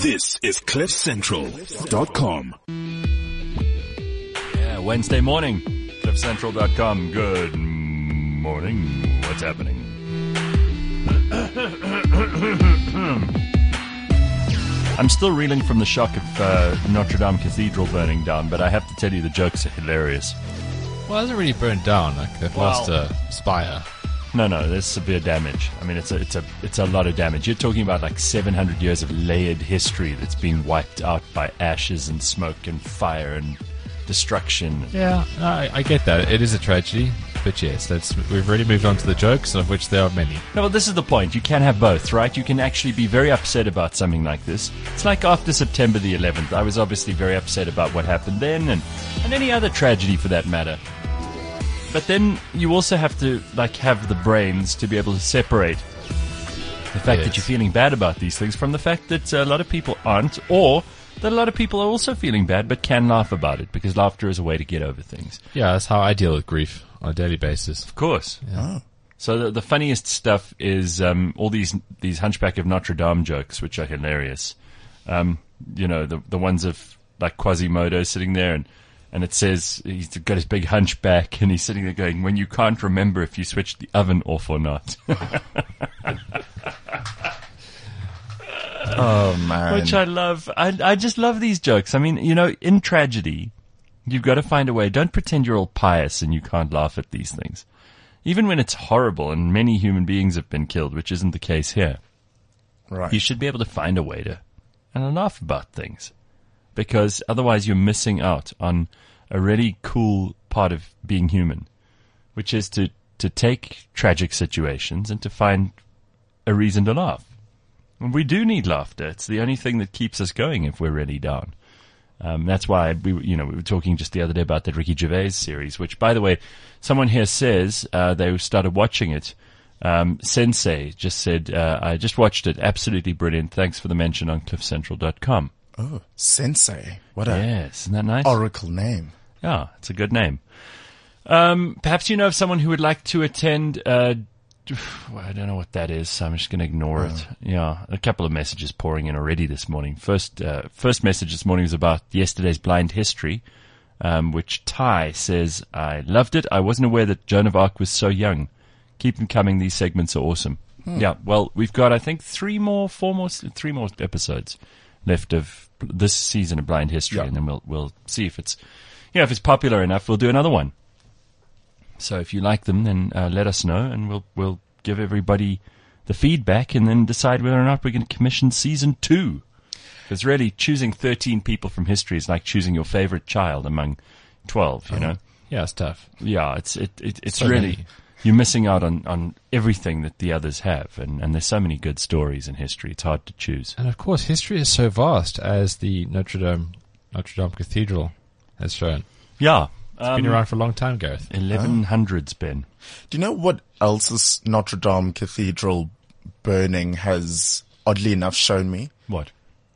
This is CliffCentral.com. Yeah, Wednesday morning, CliffCentral.com. Good morning. What's happening? I'm still reeling from the shock of Notre Dame Cathedral burning down, but I have to tell you the jokes are hilarious. Well, it hasn't really burned down. Like they've lost a spire. No, there's severe damage. I mean, it's a lot of damage. You're talking about like 700 years of layered history that's been wiped out by ashes and smoke and fire and destruction. Yeah, I get that. It is a tragedy, but yes, we've already moved on to the jokes, of which there are many. No, well, this is the point. You can have both, right? You can actually be very upset about something like this. It's like after September the 11th. I was obviously very upset about what happened then, and any other tragedy for that matter. But then you also have to have the brains to be able to separate the fact that you're feeling bad about these things from the fact that a lot of people aren't, or that a lot of people are also feeling bad but can laugh about it, because laughter is a way to get over things. Yeah, that's how I deal with grief on a daily basis. Of course. Yeah. So the funniest stuff is all these Hunchback of Notre Dame jokes, which are hilarious. The ones of like Quasimodo sitting there and it says he's got his big hunchback and he's sitting there going, when you can't remember if you switched the oven off or not. Oh, man. Which I love. I just love these jokes. I mean, in tragedy, you've got to find a way. Don't pretend you're all pious and you can't laugh at these things. Even when it's horrible and many human beings have been killed, which isn't the case here. Right. You should be able to find a way to laugh about things. Because otherwise you're missing out on a really cool part of being human, which is to take tragic situations and to find a reason to laugh. And we do need laughter. It's the only thing that keeps us going if we're really down. That's why we were talking just the other day about that Ricky Gervais series, which, by the way, someone here says they started watching it. Sensei just said, I just watched it. Absolutely brilliant. Thanks for the mention on CliffCentral.com. Oh, Sensei. What a yes, isn't that nice? oracle name. Yeah, it's a good name. Perhaps you know of someone who would like to attend. I don't know what that is, so I'm just going to ignore it. Yeah, a couple of messages pouring in already this morning. First message this morning was about yesterday's Blind History, which Ty says, I loved it. I wasn't aware that Joan of Arc was so young. Keep them coming. These segments are awesome. Yeah, well, we've got, I think, three more episodes left of this season of Blind History, and then we'll see if it's popular enough. We'll do another one. So if you like them, then let us know, and we'll give everybody the feedback, and then decide whether or not we're going to commission season 2. Because really, choosing 13 people from history is like choosing your favorite child among 12. You know? Yeah, it's tough. Yeah, it's So really many. You're missing out on everything that the others have, and there's so many good stories in history. It's hard to choose. And of course, history is so vast, as the Notre Dame Cathedral has shown. Yeah. It's been around for a long time, Gareth. 1100s, Ben. Do you know what else this Notre Dame Cathedral burning has, oddly enough, shown me? What?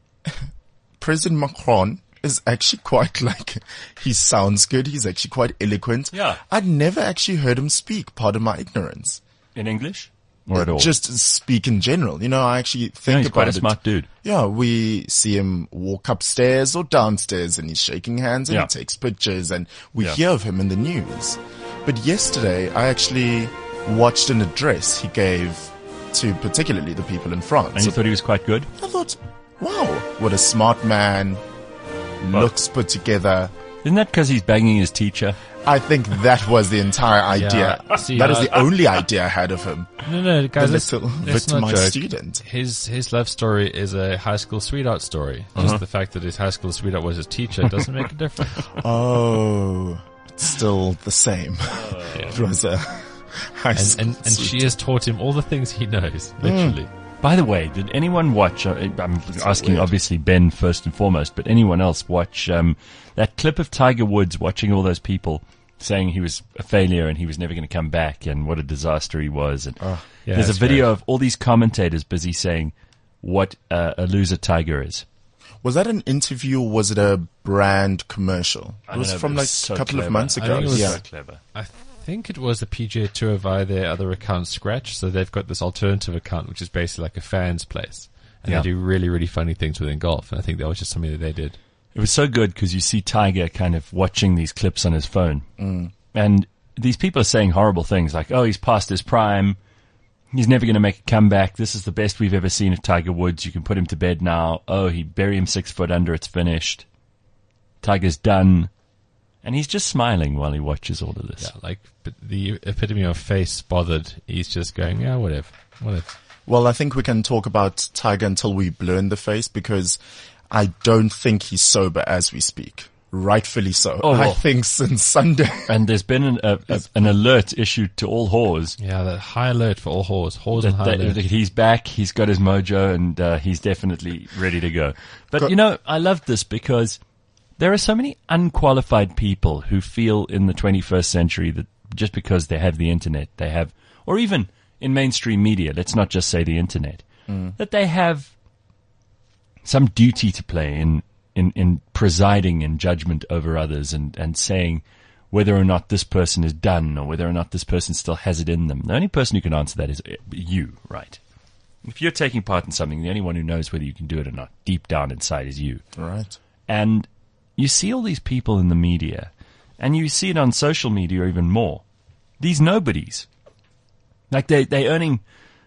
President Macron is actually quite he sounds good. He's actually quite eloquent. Yeah. I'd never actually heard him speak, pardon my ignorance. In English? Or at all? Just speak in general. I actually think he's about quite a it. smart dude. Yeah, we see him walk upstairs or downstairs and he's shaking hands and he takes pictures and we hear of him in the news. But yesterday I actually watched an address he gave to particularly the people in France. And you thought he was quite good? I thought, wow, what a smart man, looks put together. Isn't that because he's banging his teacher? I think that was the entire idea. Yeah. See, that is the only idea I had of him. No, guys, The little let's not victimized joke. student. His love story is a high school sweetheart story. Just the fact that his high school sweetheart was his teacher doesn't make a difference. Oh, it's still the same. It was a high school And she has taught him all the things he knows, literally. By the way, did anyone watch, I'm asking obviously Ben first and foremost, but anyone else watch that clip of Tiger Woods watching all those people saying he was a failure and he was never going to come back and what a disaster he was? And there's a video of all these commentators busy saying what a loser Tiger is. Was that an interview or was it a brand commercial? I It was don't know, from but like it's so a couple clever. of months I ago. think it was Yeah. So clever. I think it was the PGA Tour via their other account, Scratch. So they've got this alternative account, which is basically like a fan's place. And they do really, really funny things within golf. And I think that was just something that they did. It was so good because you see Tiger kind of watching these clips on his phone. And these people are saying horrible things like, oh, he's past his prime. He's never going to make a comeback. This is the best we've ever seen of Tiger Woods. You can put him to bed now. Oh, he'd bury him 6 foot under. It's finished. Tiger's done. And he's just smiling while he watches all of this. Yeah, like the epitome of face bothered. He's just going, yeah, whatever. Well, I think we can talk about Tiger until we blur in the face because I don't think he's sober as we speak. Rightfully so. Oh, I think since Sunday. And there's been an alert issued to all whores. Yeah, the high alert for all whores. Whores and high alert. He's back, he's got his mojo, and he's definitely ready to go. But, I love this because there are so many unqualified people who feel in the 21st century that just because they have the internet, they have, or even in mainstream media, let's not just say the internet, that they have some duty to play in presiding in judgment over others and saying whether or not this person is done or whether or not this person still has it in them. The only person who can answer that is you, right? If you're taking part in something, the only one who knows whether you can do it or not deep down inside is you. Right. And you see all these people in the media, and you see it on social media even more. These nobodies. Like they're earning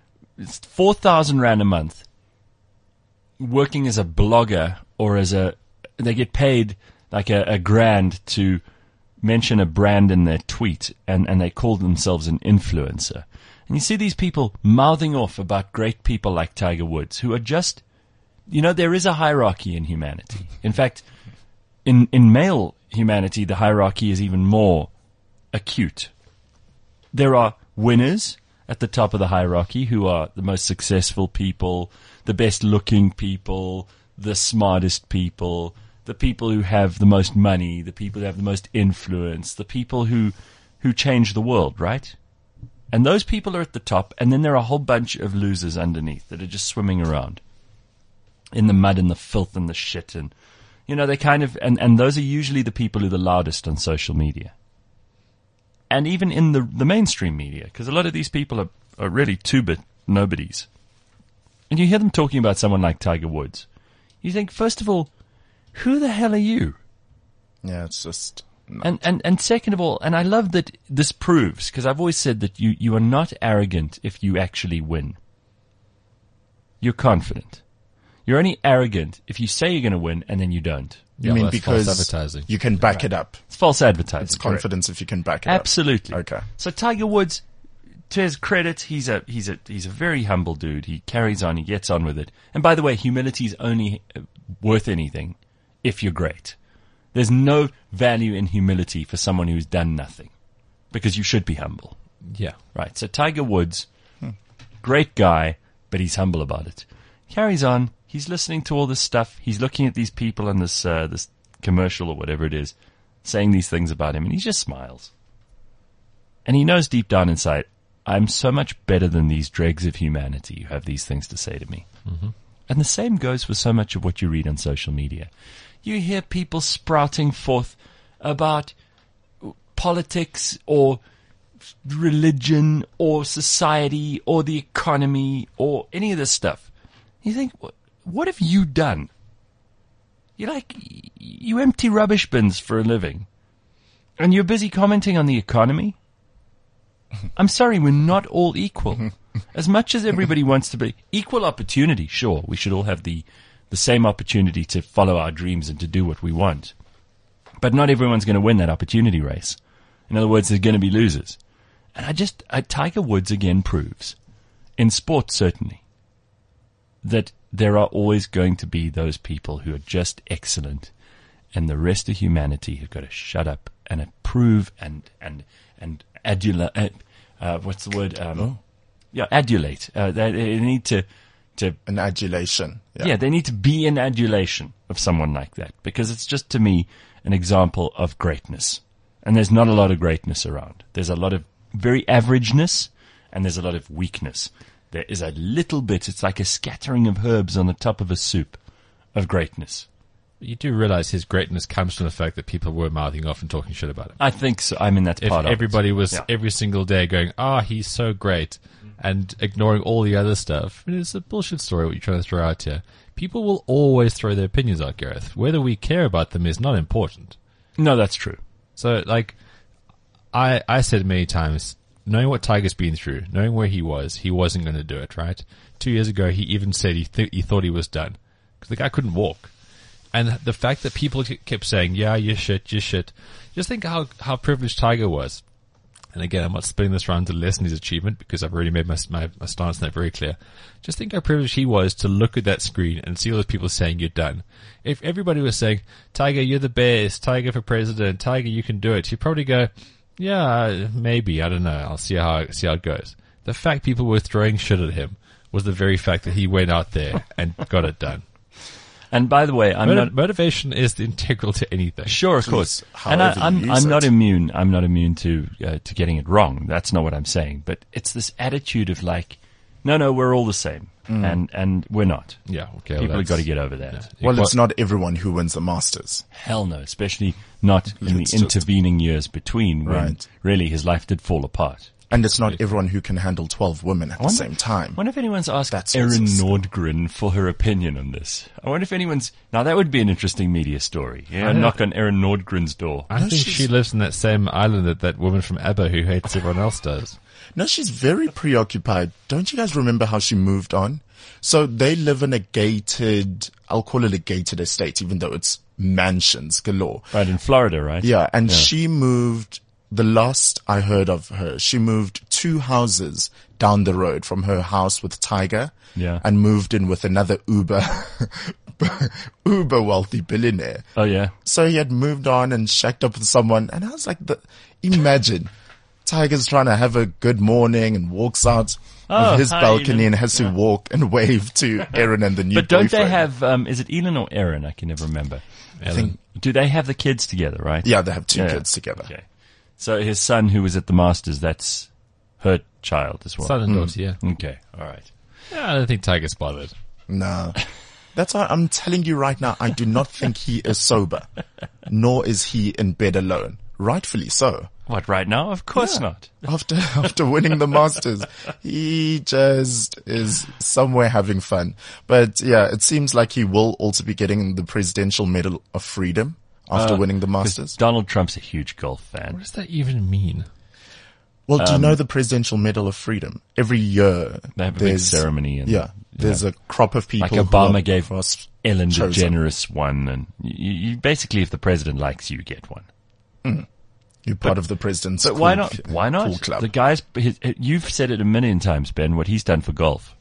4,000 Rand a month working as a blogger or they get paid like a grand to mention a brand in their tweet and they call themselves an influencer. And you see these people mouthing off about great people like Tiger Woods who are just, there is a hierarchy in humanity. In fact, in male humanity, the hierarchy is even more acute. There are winners at the top of the hierarchy who are the most successful people, the best looking people, the smartest people, the people who have the most money, the people who have the most influence, the people who change the world, right? And those people are at the top, and then there are a whole bunch of losers underneath that are just swimming around in the mud and the filth and the shit. And, they kind of, and those are usually the people who are the loudest on social media. And even in the mainstream media, because a lot of these people are really two-bit nobodies. And you hear them talking about someone like Tiger Woods. You think, first of all, who the hell are you? Yeah, it's just... And second of all, and I love that this proves, because I've always said that you are not arrogant if you actually win. You're confident. You're only arrogant if you say you're going to win and then you don't. You mean because false advertising. You can back it up. It's false advertising. It's confidence if you can back it Absolutely. up. Absolutely. Okay. So Tiger Woods, to his credit, he's a very humble dude. He carries on. He gets on with it. And by the way, humility is only worth anything if you're great. There's no value in humility for someone who's done nothing, because you should be humble. Yeah. Right. So Tiger Woods, great guy, but he's humble about it. Carries on. He's listening to all this stuff. He's looking at these people on this commercial or whatever it is, saying these things about him, and he just smiles. And he knows deep down inside, I'm so much better than these dregs of humanity who have these things to say to me. Mm-hmm. And the same goes for so much of what you read on social media. You hear people sprouting forth about politics or religion or society or the economy or any of this stuff. You think, what have you done? You empty rubbish bins for a living. And you're busy commenting on the economy? I'm sorry, we're not all equal. As much as everybody wants to be equal opportunity, sure, we should all have the same opportunity to follow our dreams and to do what we want. But not everyone's going to win that opportunity race. In other words, there's going to be losers. And Tiger Woods again proves, in sports certainly, that there are always going to be those people who are just excellent, and the rest of humanity have got to shut up and approve and adulate. What's the word? Yeah, adulate. They need to an adulation. Yeah, they need to be in adulation of someone like that, because it's just, to me, an example of greatness. And there's not a lot of greatness around. There's a lot of very averageness, and there's a lot of weakness. There is a little bit, it's like a scattering of herbs on the top of a soup of greatness. You do realize his greatness comes from the fact that people were mouthing off and talking shit about him. I think so. I mean, that's If part of everybody it. was every single day going, he's so great, and ignoring all the other stuff, I mean, it's a bullshit story what you're trying to throw out here. People will always throw their opinions out, Gareth. Whether we care about them is not important. No, that's true. So, like, I said many times, knowing what Tiger's been through, knowing where he wasn't going to do it, right? 2 years ago, he even said he thought he was done. Because the guy couldn't walk. And the fact that people kept saying, yeah, you're shit. Just think how privileged Tiger was. And again, I'm not spinning this around to lessen his achievement because I've already made my stance on that very clear. Just think how privileged he was to look at that screen and see all those people saying you're done. If everybody was saying, Tiger, you're the best, Tiger for president, Tiger, you can do it, he'd probably go, yeah, maybe, I don't know, I'll see how it goes. The fact people were throwing shit at him was the very fact that he went out there and got it done. And by the way, motivation is integral to anything. Sure, of course. And I'm not immune. I'm not immune to getting it wrong. That's not what I'm saying. But it's this attitude of like, no, we're all the same, and we're not. Yeah, okay. People have got to get over that. Yeah. Well, it's not everyone who wins the Masters. Hell no, especially not in the intervening years between when really his life did fall apart. And it's not everyone who can handle 12 women at the same time. I wonder if anyone's asked That's Erin also Nordgren for her opinion on this. I wonder if anyone's... Now, that would be an interesting media story. Yeah, knock on Erin Nordgren's door. I think she lives in that same island that woman from ABBA who hates everyone else does. No, she's very preoccupied. Don't you guys remember how she moved on? So they live in a gated, I'll call it a gated estate, even though it's mansions galore. Right, in Florida, right? Yeah, and she moved... The last I heard of her, she moved 2 houses down the road from her house with Tiger, and moved in with another uber wealthy billionaire. Oh yeah. So he had moved on and shacked up with someone, and I was like, imagine Tiger's trying to have a good morning and walks out of his balcony and has to walk and wave to Erin and the new But don't boyfriend. they have? Is it Elin or Erin? I can never remember. Do they have the kids together? Right. Yeah, they have 2 kids together. Okay. So his son, who was at the Masters, that's her child as well. Son and daughter, yeah. Okay, all right. Yeah, I don't think Tiger's bothered. No. That's why I'm telling you right now, I do not think he is sober, nor is he in bed alone. Rightfully so. What, right now? Of course not. After winning the Masters, he just is somewhere having fun. But yeah, it seems like he will also be getting the Presidential Medal of Freedom after winning the Masters. Donald Trump's a huge golf fan. What does that even mean? Well, do you know the Presidential Medal of Freedom? Every year They have a big ceremony. And, there's a crop of people. Like Obama gave us Ellen chosen. DeGeneres one. And you basically, if the president likes you, get one. You're part of the president's But why not? Why not? Cool club. The guy's, you've said it a million times, Ben, what he's done for golf.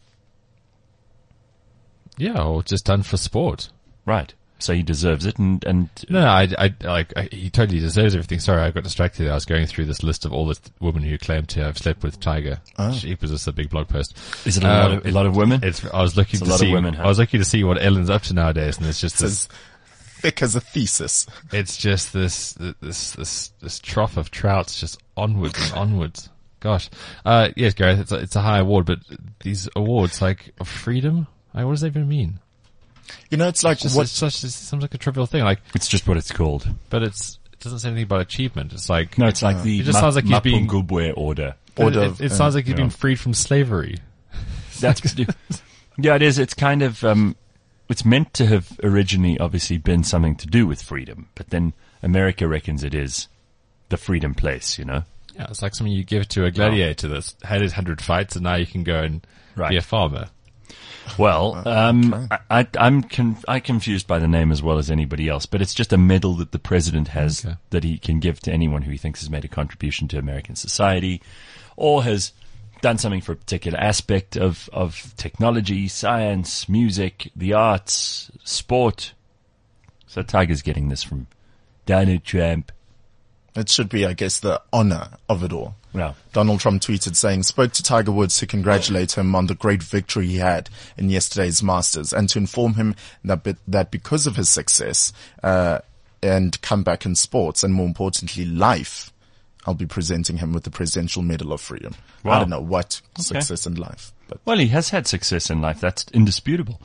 Yeah, or just done for sport. Right. So he deserves it, and No, he totally deserves everything. Sorry, I got distracted. I was going through this list of all the women who claim to have slept with Tiger. It was just a big blog post. Is it a lot of women? I was looking to see. Women, huh? I was looking to see what Ellen's up to nowadays, and it's just It's as thick as a thesis. It's just this trough of trouts, just onwards and onwards. Gosh, yes, Gareth, it's a high award, but these awards, like of freedom, what does that even mean? You know, it's like It seems like a trivial thing. Like it's just what it's called. But it doesn't say anything about achievement. It's like no, it's like the it just sounds like he's being Mapungubwe order. It sounds like he's been freed from slavery. That's yeah, it is. It's kind of it's meant to have originally obviously been something to do with freedom, but then America reckons it is the freedom place. You know. Yeah, it's like something you give to a gladiator that's had his 100 fights, and now you can go and be a farmer. Well, I'm confused by the name as well as anybody else, but it's just a medal that the president has that he can give to anyone who he thinks has made a contribution to American society or has done something for a particular aspect of technology, science, music, the arts, sport. So Tiger's getting this from Donald Trump. It should be, I guess, the honor of it all. Yeah. Donald Trump tweeted saying, spoke to Tiger Woods to congratulate him on the great victory he had in yesterday's Masters and to inform him that because of his success, and comeback in sports and more importantly, life, I'll be presenting him with the Presidential Medal of Freedom. Wow. I don't know what success in life, but well, he has had success in life. That's indisputable.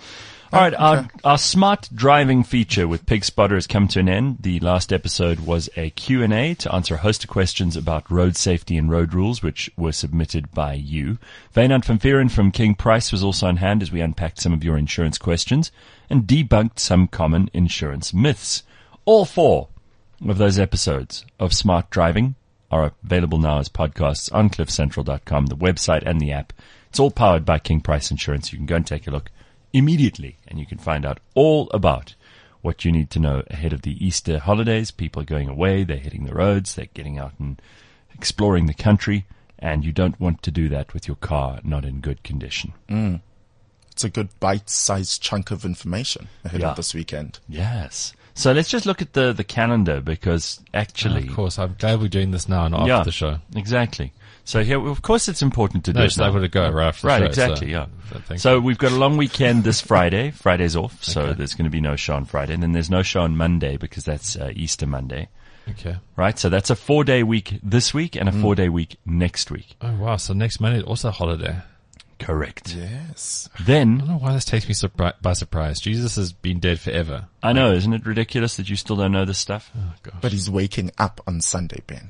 All right, our smart driving feature with Pig Spotter has come to an end. The last episode was a Q&A to answer a host of questions about road safety and road rules, which were submitted by you. Wynand van Vieren from King Price was also on hand as we unpacked some of your insurance questions and debunked some common insurance myths. All 4 of those episodes of Smart Driving are available now as podcasts on cliffcentral.com, the website and the app. It's all powered by King Price Insurance. You can go and take a look immediately, and you can find out all about what you need to know ahead of the Easter holidays. People are going away, they're hitting the roads, they're getting out and exploring the country, and you don't want to do that with your car not in good condition. It's a good bite-sized chunk of information ahead of this weekend. Yes. So let's just look at the calendar, because actually... Of course, I'm glad we're doing this now and after the show. Exactly. So here, of course, it's important to do it. No, I've got to go right after the show. Right, exactly, So we've got a long weekend this Friday. Friday's off, so there's going to be no show on Friday. And then there's no show on Monday because that's Easter Monday. Okay. Right, so that's a 4-day week this week and a 4-day week next week. Oh, wow. So next Monday is also a holiday. Correct. Yes. Then... I don't know why this takes me by surprise. Jesus has been dead forever. I know, isn't it ridiculous that you still don't know this stuff? Oh, gosh. But he's waking up on Sunday, Ben.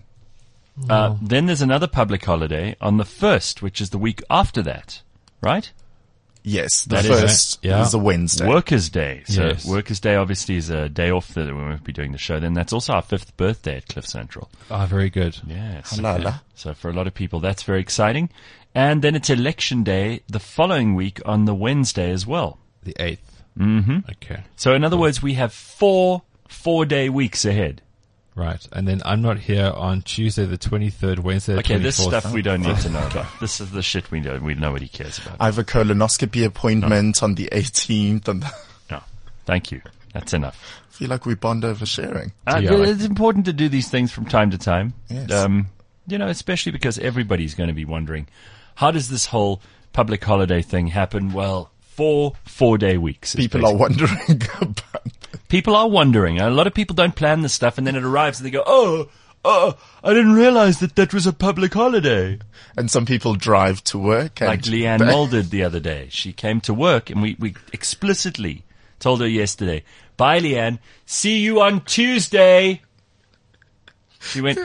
Then there's another public holiday on the 1st, which is the week after that, right? Yes, the That is first it. Yeah. is a Wednesday. Workers' Day. So Yes. Workers' Day obviously is a day off that we won't be doing the show. Then that's also our 5th birthday at Cliff Central. Oh, very good. Yes. Halala. So for a lot of people, that's very exciting. And then it's Election Day the following week on the Wednesday as well. The 8th. Mm-hmm. Okay. So in other words, we have 4 4-day weeks ahead. Right. And then I'm not here on Tuesday the 23rd, Wednesday the 24th. Okay, this stuff we don't need to know about. This is the shit we nobody cares about. I have a colonoscopy appointment on the 18th. And No. Thank you. That's enough. I feel like we bond over sharing. It's important to do these things from time to time. Yes. Especially because everybody's going to be wondering, how does this whole public holiday thing happen? Well, 4-day weeks. People are wondering about People are wondering. A lot of people don't plan this stuff, and then it arrives and they go, oh, I didn't realize that was a public holiday. And some people drive to work. And Like Leanne Moll did the other day. She came to work, and we explicitly told her yesterday, bye, Leanne, see you on Tuesday. She went,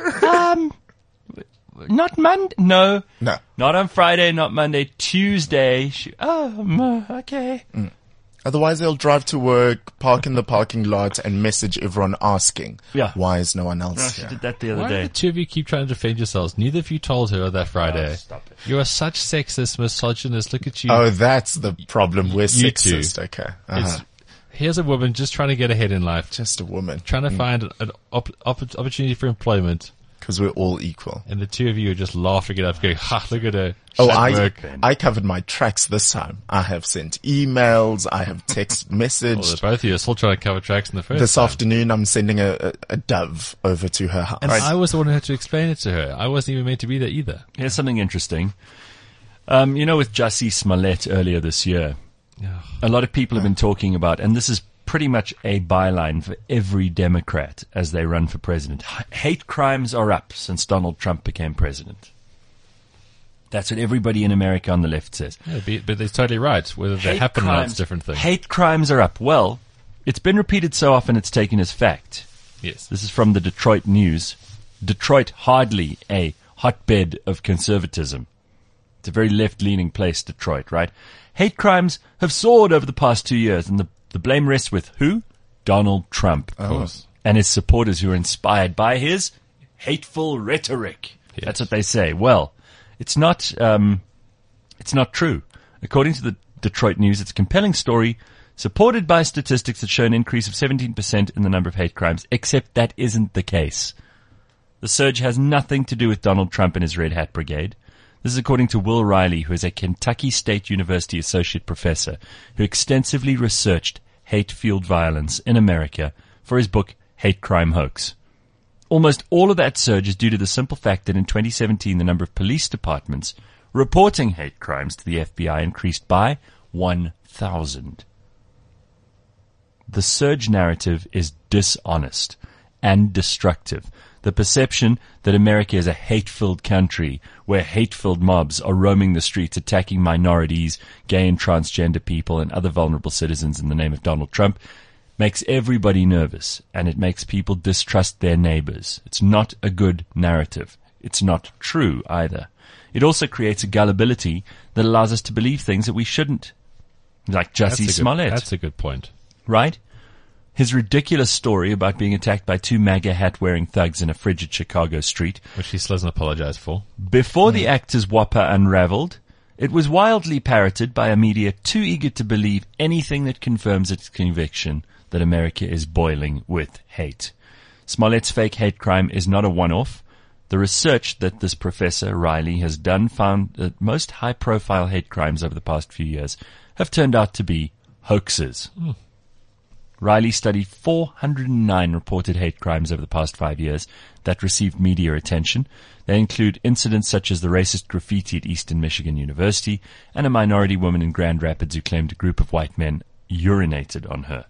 not Monday? No. Not on Friday, not Monday, Tuesday. Okay. Otherwise, they'll drive to work, park in the parking lot, and message everyone asking, why is no one else She here? did that the other Why day. do the two of you keep trying to defend yourselves? Neither of you told her that Friday. Stop it. You are such sexist, misogynist. Look at you. Oh, that's the problem. We're You two. sexist. Okay. Here's a woman just trying to get ahead in life, Just a woman. trying to find an opportunity for employment. Because we're all equal. And the two of you are just laughing it up, going, ha, look at her. Oh, She's at work. I covered my tracks this time. I have sent emails. I have text Well, messaged. both of you are still trying to cover tracks in the first This time. afternoon, I'm sending a dove over to her house. And I was the one who had to explain it to her. I wasn't even meant to be there either. Here's something interesting. With Jussie Smollett earlier this year, a lot of people have been talking about, and this is pretty much a byline for every Democrat as they run for president. Hate crimes are up since Donald Trump became president. That's what everybody in America on the left says. Yeah, but they're totally right. Whether they happen or not, it's a different thing. Hate crimes are up. Well, it's been repeated so often it's taken as fact. Yes. This is from the Detroit News. Detroit, hardly a hotbed of conservatism. It's a very left-leaning place, Detroit, right? Hate crimes have soared over the past 2 years, and the blame rests with who? Donald Trump. Of course. And his supporters who are inspired by his hateful rhetoric. Yes. That's what they say. Well, it's not true. According to the Detroit News, it's a compelling story supported by statistics that show an increase of 17% in the number of hate crimes, except that isn't the case. The surge has nothing to do with Donald Trump and his Red Hat Brigade. This is according to Will Riley, who is a Kentucky State University associate professor who extensively researched hate-fueled violence in America for his book, Hate Crime Hoax. Almost all of that surge is due to the simple fact that in 2017 the number of police departments reporting hate crimes to the FBI increased by 1,000. The surge narrative is dishonest and destructive. The perception that America is a hate-filled country where hate-filled mobs are roaming the streets attacking minorities, gay and transgender people, and other vulnerable citizens in the name of Donald Trump makes everybody nervous, and it makes people distrust their neighbors. It's not a good narrative. It's not true either. It also creates a gullibility that allows us to believe things that we shouldn't. Like Jussie Smollett. That's a good point. Right? His ridiculous story about being attacked by 2 MAGA hat-wearing thugs in a frigid Chicago street. Which he still doesn't apologize for. Before the actor's whopper unraveled, it was wildly parroted by a media too eager to believe anything that confirms its conviction that America is boiling with hate. Smollett's fake hate crime is not a one-off. The research that this Professor Riley has done found that most high-profile hate crimes over the past few years have turned out to be hoaxes. Riley studied 409 reported hate crimes over the past 5 years that received media attention. They include incidents such as the racist graffiti at Eastern Michigan University and a minority woman in Grand Rapids who claimed a group of white men urinated on her.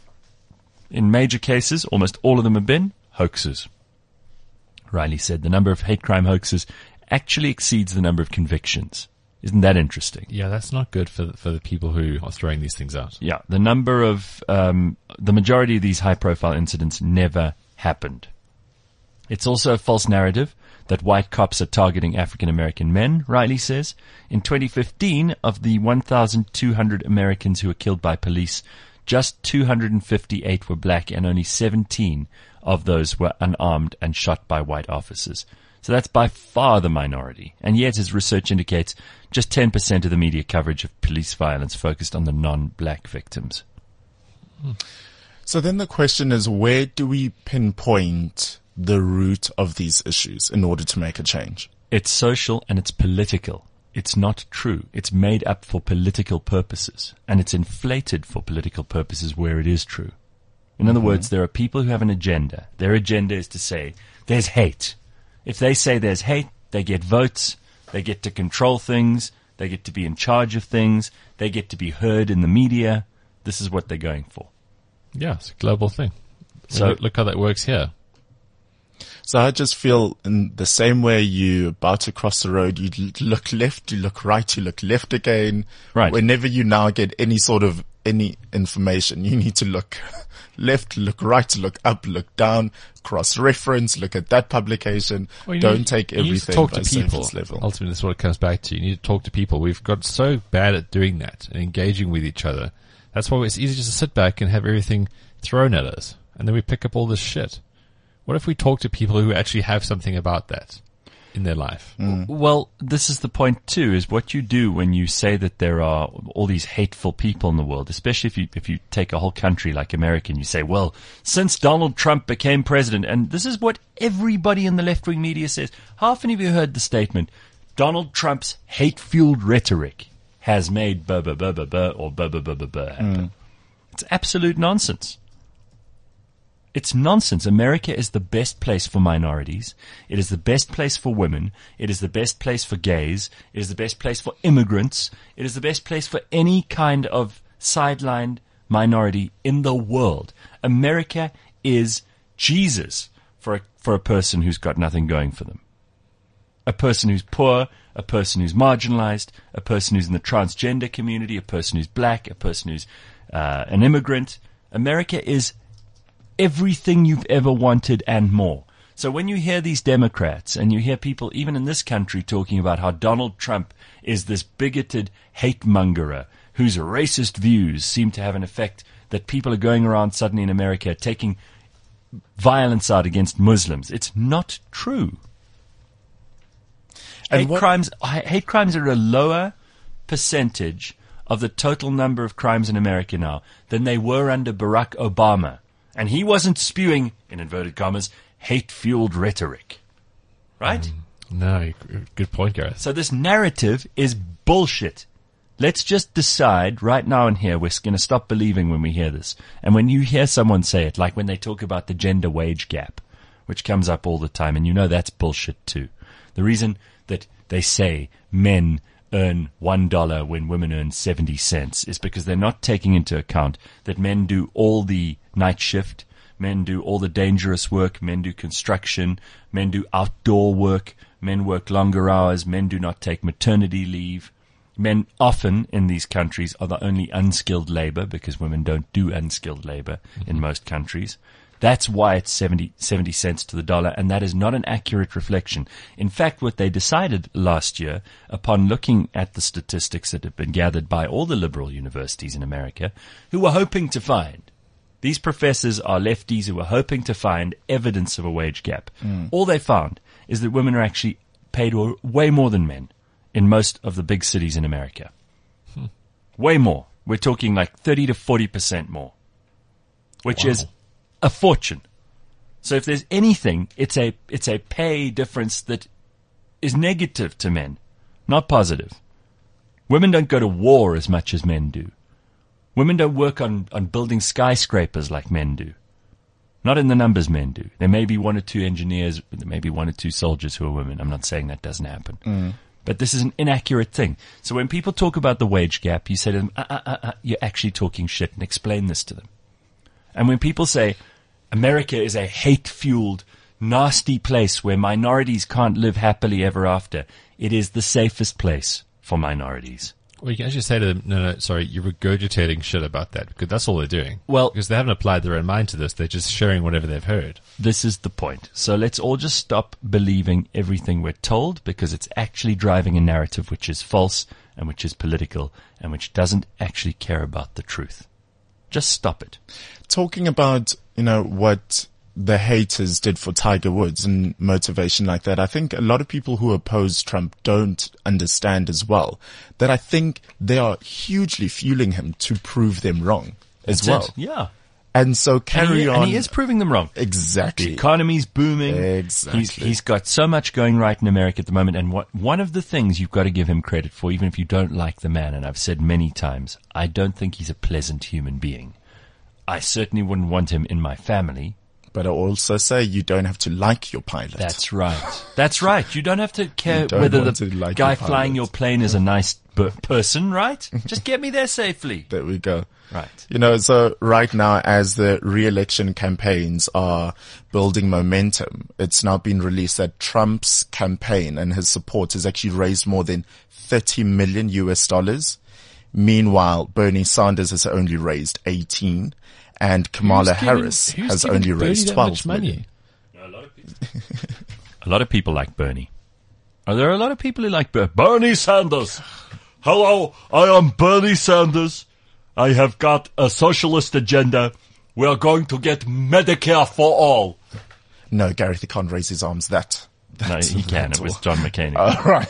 In major cases, almost all of them have been hoaxes. Riley said the number of hate crime hoaxes actually exceeds the number of convictions. Isn't that interesting? Yeah, that's not good for the people who are throwing these things out. Yeah, the majority of these high-profile incidents never happened. It's also a false narrative that white cops are targeting African-American men, Riley says. In 2015, of the 1,200 Americans who were killed by police, just 258 were black and only 17 of those were unarmed and shot by white officers. So that's by far the minority. And yet, as research indicates, just 10% of the media coverage of police violence focused on the non-black victims. So then the question is, where do we pinpoint the root of these issues in order to make a change? It's social and it's political. It's not true. It's made up for political purposes. And it's inflated for political purposes where it is true. In other words, there are people who have an agenda. Their agenda is to say, there's hate. If they say there's hate, they get votes, they get to control things, they get to be in charge of things, they get to be heard in the media. This is what they're going for. Yeah, it's a global thing. So look how that works here. So I just feel in the same way you're about to cross the road, you look left, you look right, you look left again. Right. Whenever you now get any information, you need to look left, look right, look up, look down, cross-reference, look at that publication. Well, Don't take you need to everything talk by to people. surface level. Ultimately, that's what it comes back to. You need to talk to people. We've got so bad at doing that and engaging with each other. That's why it's easy just to sit back and have everything thrown at us, and then we pick up all this shit. What if we talk to people who actually have something about that in their life? Well, this is the point too, is what you do when you say that there are all these hateful people in the world, especially if you take a whole country like America and you say, well, since Donald Trump became president, and this is what everybody in the left-wing media says. How often have you heard the statement, Donald Trump's hate-fueled rhetoric has made blah, blah, blah, blah, blah, or blah, blah, blah, blah, blah happen? It's absolute nonsense. It's nonsense. America is the best place for minorities. It is the best place for women. It is the best place for gays. It is the best place for immigrants. It is the best place for any kind of sidelined minority in the world. America is Jesus for a person who's got nothing going for them. A person who's poor, a person who's marginalized, a person who's in the transgender community, a person who's black, a person who's an immigrant. America is everything you've ever wanted and more. So when you hear these Democrats and you hear people even in this country talking about how Donald Trump is this bigoted hate-mongerer whose racist views seem to have an effect that people are going around suddenly in America taking violence out against Muslims, it's not true. And Hate crimes are a lower percentage of the total number of crimes in America now than they were under Barack Obama. And he wasn't spewing, in inverted commas, hate-fueled rhetoric. Right? No, good point, Gareth. So this narrative is bullshit. Let's just decide right now and here, we're going to stop believing when we hear this. And when you hear someone say it, like when they talk about the gender wage gap, which comes up all the time, and you know that's bullshit too. The reason that they say men earn $1 when women earn 70 cents is because they're not taking into account that men do all the night shift, Men do all the dangerous work. Men do construction. Men do outdoor work. Men work longer hours. Men do not take maternity leave. Men often in these countries are the only unskilled labor because women don't do unskilled labor in most countries. That's why it's 70 cents to the dollar, and that is not an accurate reflection. In fact, what they decided last year, upon looking at the statistics that have been gathered by all the liberal universities in America, who were hoping to find, these professors are lefties who were hoping to find evidence of a wage gap. All they found is that women are actually paid way more than men in most of the big cities in America. Way more. We're talking like 30 to 40% more, which is a fortune. So if there's anything, it's a pay difference that is negative to men, not positive. Women don't go to war as much as men do. Women don't work on building skyscrapers like men do. Not in the numbers men do. There may be 1 or 2 engineers, there may be 1 or 2 soldiers who are women. I'm not saying that doesn't happen. But this is an inaccurate thing. So when people talk about the wage gap, you say to them, you're actually talking shit, and explain this to them. And when people say, America is a hate-fueled, nasty place where minorities can't live happily ever after, it is the safest place for minorities. Well, you can actually say to them, no, sorry, you're regurgitating shit about that, because that's all they're doing. Well, because they haven't applied their own mind to this, they're just sharing whatever they've heard. This is the point. So let's all just stop believing everything we're told, because it's actually driving a narrative which is false and which is political and which doesn't actually care about the truth. Just stop it. Talking about, what the haters did for Tiger Woods and motivation like that, I think a lot of people who oppose Trump don't understand as well that I think they are hugely fueling him to prove them wrong as well. Yeah. And so carry on. And he is proving them wrong. Exactly. The economy's booming. Exactly. He's got so much going right in America at the moment. And one of the things you've got to give him credit for, even if you don't like the man, and I've said many times, I don't think he's a pleasant human being. I certainly wouldn't want him in my family. But I also say you don't have to like your pilot. That's right. That's right. You don't have to care whether the guy flying your plane is a nice person, right? Just get me there safely. There we go. Right. So right now, as the re-election campaigns are building momentum, it's now been released that Trump's campaign and his support has actually raised more than $30 million US. Meanwhile, Bernie Sanders has only raised 18, and Kamala Harris has only raised 12 million. A lot of people like Bernie. Are there a lot of people who like Bernie Sanders? Hello, I am Bernie Sanders. I have got a socialist agenda. We are going to get Medicare for all. No, Gareth, he can't raise his arms No, he can. It was John McCain. All right.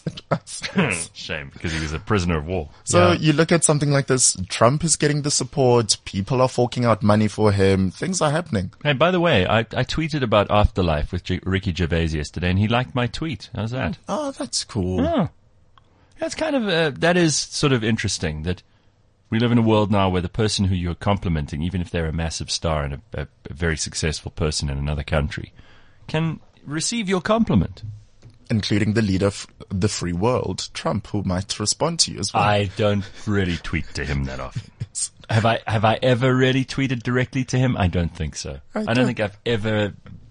Shame, because he was a prisoner of war. So you look at something like this, Trump is getting the support, people are forking out money for him, things are happening. Hey, by the way, I tweeted about Afterlife with Ricky Gervais yesterday, and he liked my tweet. How's that? Oh, that's cool. Oh. That's kind of, that is sort of interesting, that we live in a world now where the person who you're complimenting, even if they're a massive star and a very successful person in another country, can receive your compliment. Including the leader of the free world, Trump, who might respond to you as well. I don't really tweet to him that often. Have I ever really tweeted directly to him? I don't think so. I don't think I've ever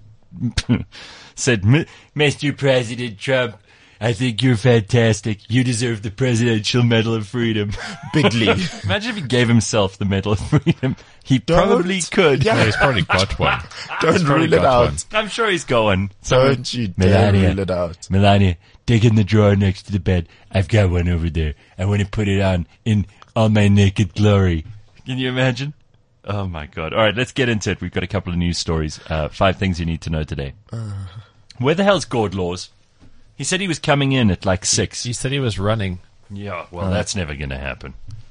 said, Mr. President Trump, I think you're fantastic. You deserve the Presidential Medal of Freedom. Big league. Imagine if he gave himself the Medal of Freedom. He probably could. Yeah, he's probably got one. Don't rule it out. I'm sure he's going. Don't you dare rule it out. Melania, dig in the drawer next to the bed. I've got one over there. I want to put it on in all my naked glory. Can you imagine? Oh my God. All right, let's get into it. We've got a couple of news stories. 5 things you need to know today. Where the hell's Gord Laws? He said he was coming in at like 6. He said he was running. Yeah, well, that's never going to happen.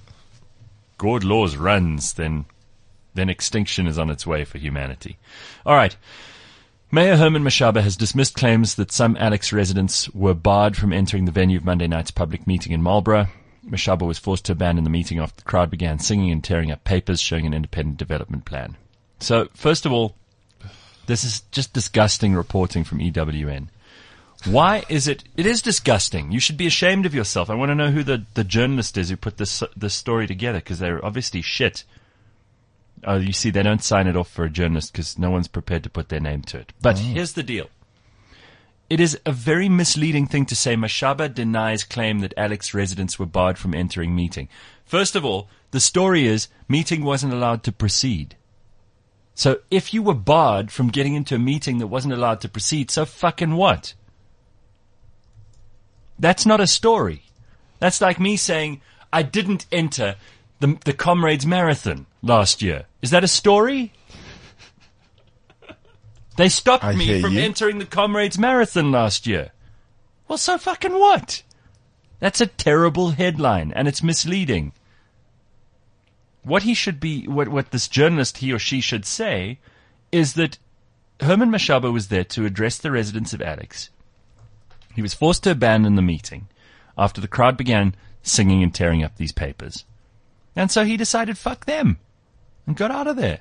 Gord Laws runs, then extinction is on its way for humanity. All right. Mayor Herman Mashaba has dismissed claims that some Alex residents were barred from entering the venue of Monday night's public meeting in Marlborough. Mashaba was forced to abandon the meeting after the crowd began singing and tearing up papers showing an independent development plan. So, first of all, this is just disgusting reporting from EWN. Why is it? It is disgusting. You should be ashamed of yourself. I want to know who the journalist is who put this story together, because they're obviously shit. Oh, you see, they don't sign it off for a journalist because no one's prepared to put their name to it. But here's the deal. It is a very misleading thing to say Mashaba denies claim that Alex residents were barred from entering meeting. First of all, the story is meeting wasn't allowed to proceed. So if you were barred from getting into a meeting that wasn't allowed to proceed, so fucking what? That's not a story. That's like me saying I didn't enter the Comrades Marathon last year. Is that a story? They stopped me from entering the Comrades Marathon last year. Well, so fucking what? That's a terrible headline, and it's misleading. What he should be, what this journalist, he or she should say, is that Herman Mashaba was there to address the residents of Alex. He was forced to abandon the meeting after the crowd began singing and tearing up these papers. And so he decided, fuck them, and got out of there.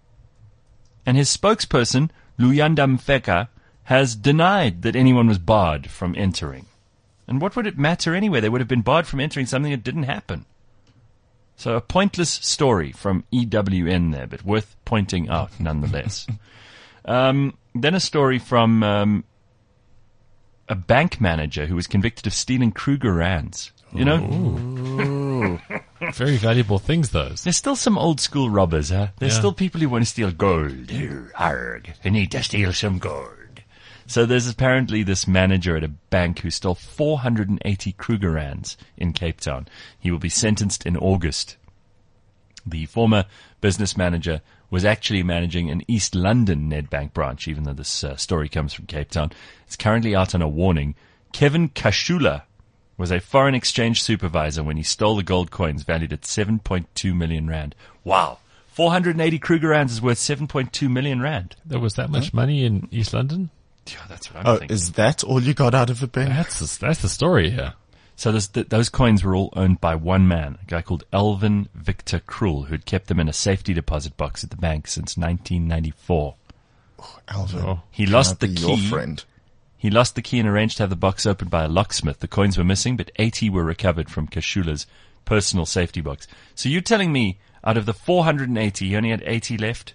And his spokesperson, Luyanda Mfeka, has denied that anyone was barred from entering. And what would it matter anyway? They would have been barred from entering something that didn't happen. So a pointless story from EWN there, but worth pointing out nonetheless. Then a story from a bank manager who was convicted of stealing Kruger rands. You know? Very valuable things, those. There's still some old school robbers, huh? There's still people who want to steal gold. Arg, I need to steal some gold. So there's apparently this manager at a bank who stole 480 Kruger rands in Cape Town. He will be sentenced in August. The former business manager was actually managing an East London Nedbank branch, even though this story comes from Cape Town. It's currently out on a warning. Kevin Kashula was a foreign exchange supervisor when he stole the gold coins valued at 7.2 million rand. Wow. 480 Kruger rands is worth 7.2 million rand. There was that much money in East London? Yeah, that's what I'm thinking. Is that all you got out of a bank? That's the story here. So those coins were all owned by one man, a guy called Elvin Victor Krull, who'd kept them in a safety deposit box at the bank since 1994. Alvin, He lost the your key. friend. He lost the key and arranged to have the box opened by a locksmith. The coins were missing, but 80 were recovered from Kashula's personal safety box. So you're telling me out of the 480, he only had 80 left?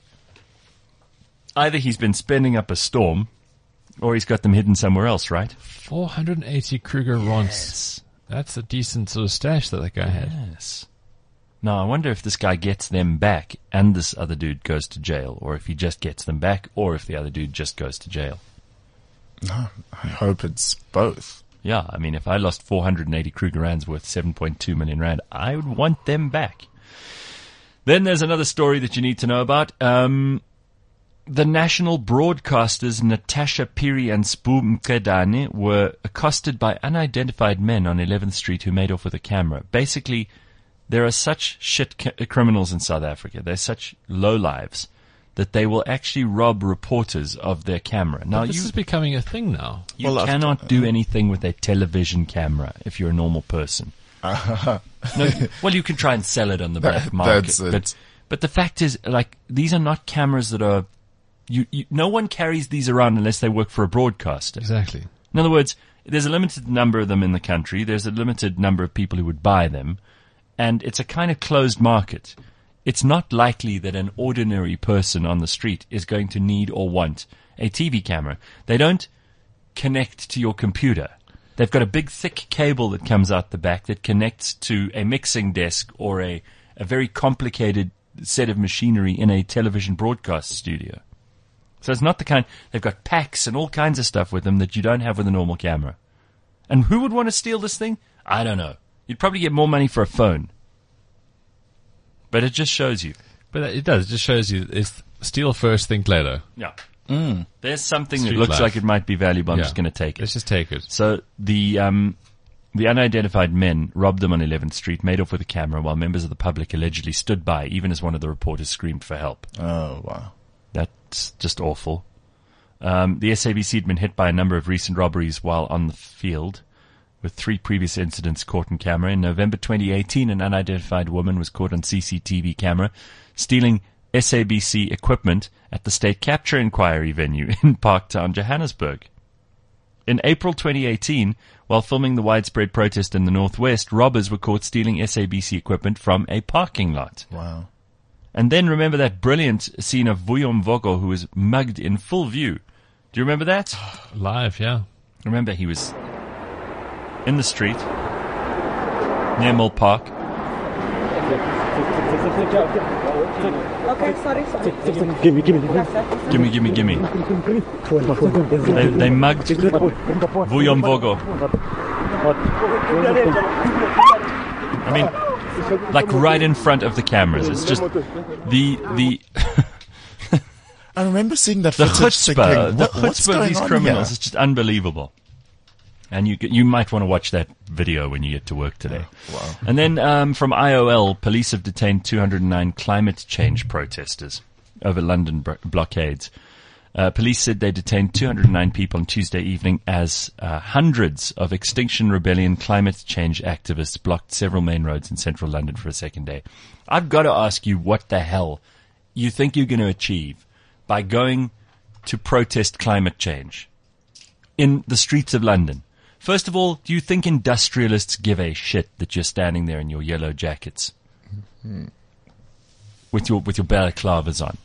Either he's been spending up a storm, or he's got them hidden somewhere else, right? 480 Kruger rands. Yes. That's a decent sort of stash that guy had. Yes. Now, I wonder if this guy gets them back and this other dude goes to jail, or if he just gets them back, or if the other dude just goes to jail. No, I hope it's both. Yeah, I mean, if I lost 480 Kruger rands worth 7.2 million rand, I would want them back. Then there's another story that you need to know about. The national broadcasters Natasha Piri and Sbu Mqedane were accosted by unidentified men on 11th Street who made off with a camera. Basically, there are such shit criminals in South Africa. They're such lowlives that they will actually rob reporters of their camera. Now, This is becoming a thing now. You cannot do anything with a television camera if you're a normal person. No, well, you can try and sell it on the black market. That's it. But the fact is, like, these are not cameras that are... no one carries these around unless they work for a broadcaster. Exactly. In other words, there's a limited number of them in the country. There's a limited number of people who would buy them. And it's a kind of closed market. It's not likely that an ordinary person on the street is going to need or want a TV camera. They don't connect to your computer. They've got a big, thick cable that comes out the back that connects to a mixing desk or a very complicated set of machinery in a television broadcast studio. So it's not the kind... They've got packs and all kinds of stuff with them that you don't have with a normal camera. And who would want to steal this thing? I don't know. You'd probably get more money for a phone. But it just shows you. But it does. It just shows you it's steal first, think later. Yeah. There's something Street that looks life. like it might be valuable. I'm Yeah. just going to take it. Let's just take it. So the unidentified men robbed them on 11th Street, made off with a camera, while members of the public allegedly stood by, even as one of the reporters screamed for help. Oh, wow. That's just awful. The SABC had been hit by a number of recent robberies while on the field, with 3 previous incidents caught on camera. In November 2018, an unidentified woman was caught on CCTV camera stealing SABC equipment at the State Capture Inquiry venue in Parktown, Johannesburg. In April 2018, while filming the widespread protest in the Northwest, robbers were caught stealing SABC equipment from a parking lot. Wow. And then remember that brilliant scene of Vuyo Mvoko, who was mugged in full view. Do you remember that? Live, yeah. Remember, he was in the street near Mill Park. Okay, sorry. Gimme. They mugged Vuyo Mvoko. I mean, like right in front of the cameras. It's just the I remember seeing that the footage chutzpah, thinking, the what's chutzpah of going these on criminals here? is just unbelievable. And you might want to watch that video when you get to work today. Wow. And then from IOL, police have detained 209 climate change protesters over London blockades. Police said they detained 209 people on Tuesday evening as hundreds of Extinction Rebellion climate change activists blocked several main roads in central London for a second day. I've got to ask you what the hell you think you're going to achieve by going to protest climate change in the streets of London. First of all, do you think industrialists give a shit that you're standing there in your yellow jackets with your balaclavas on?